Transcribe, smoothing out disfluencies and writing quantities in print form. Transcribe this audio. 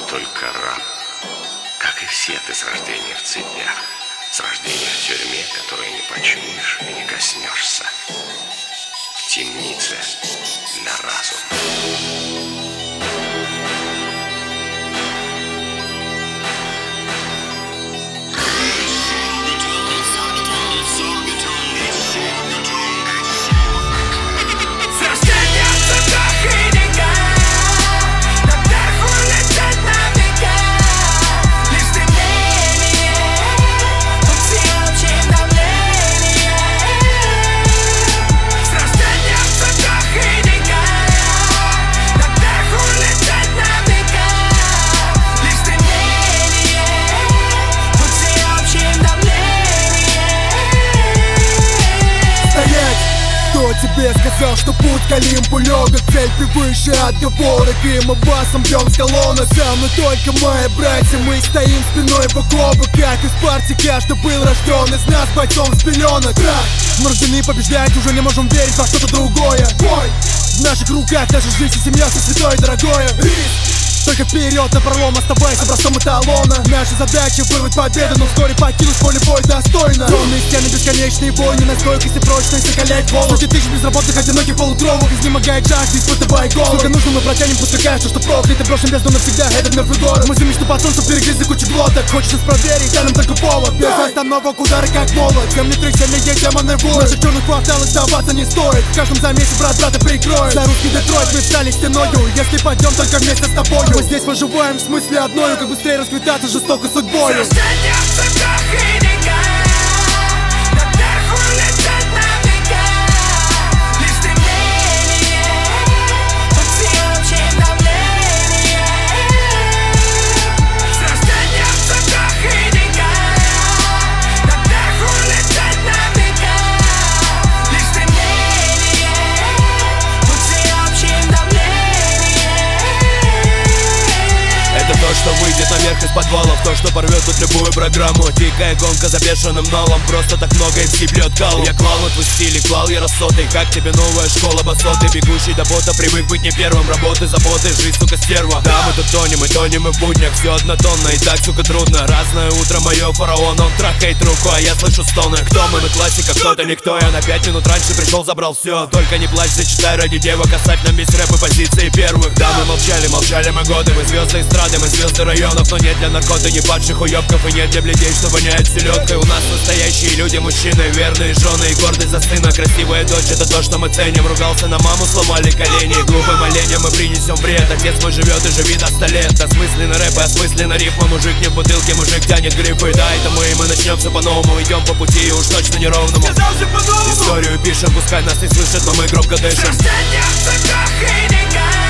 только раб. Как и все ты с рождения в цепях, с рождения в тюрьме, которую не почуешь и не коснешься. В темнице для разума. Тебе сказал, что путь к Олимпу легок, цель превыше отговорок, и мы басом бьем с колонок. Со мной только мои братья, мы стоим спиной бок о бок, как из партии каждый был рожден из нас бойцом с пеленок. Мы рождены побеждать, уже не можем верить во что-то другое. Бой! В наших руках наша жизнь и семья, все святое и дорогое. Только вперед на пролом, оставайся образцом эталона. Наша задача вырвать победу, но вскоре покинуть поле боя достойно. Темные стены, бесконечные войны, настойкость и прочность закаляет голод. Сотни тысяч безработных, одиноких полукровок, изнемогает жажда, испытывая голод. Сколько нужно, мы протянем, пусть кажется, что проклято. Брошен бездну навсегда, этот мертвый город. Мы мечту под солнцем перегрызли кучу глоток. Хочется проверить, дай нам только повод. Без остановок, удары как молот. Земли трых, сильные демоны воют. Наших черных кварталах сдаваться не стоит. В каждом замесе брат брата прикроет. За русский Детройт мы встали стеною. Если пойдем только вместе с тобой. Мы здесь выживаем в смысле одною, как быстрее расквитаться жестокой судьбой. Рождение в цепях и века, наверху лететь на века. Лишь стремление под всеобщим давлением. С рождения в цепях и века, наверху лететь на века. Лишь стремление под всеобщим давлением. Это то, что выйдет наверх из подвалов, то, что порвет тут любую программу. Дикая гонка за бешеным налом, просто так много MC бьет калом. Я клал на твой стиль и клал я рассоты. Как тебе новая школа басоты? Бегущий до бота, привык быть не первым. Работы, заботы, жизнь, сука, стерва. Да, мы тут тонем и в буднях. Все однотонно и так, сука, трудно. Разное утро мое, фараон, он трахает руку, а я слышу стоны. Кто мы классика, кто-то никто. Я на 5 минут раньше пришел, забрал все. Только не плачь, зачитай ради девок. Оставь нам весь рэп и позиции первых. Да, мы молчали мы годы. Мы звезды эстрады, мы звезды районов. Но нет для наркоты не падших уёбков. И нет для бледей, что воняет селедкой. У нас настоящие люди, мужчины, верные жены и гордость за сына. Красивая дочь, это то, что мы ценим. Ругался на маму, сломали колени. Глупым оленям мы принесем бред. Отец мой живет и живи до 100 лет. Осмысленно рэп и осмысленно рифма. Мужик не в бутылке, мужик тянет гриппы. Да, это мы, и мы начнем все по-новому. Идем по пути и уж точно неровному. Историю пишем, пускай нас не слышат, но мы громко дышим. Рождение в цепях и века.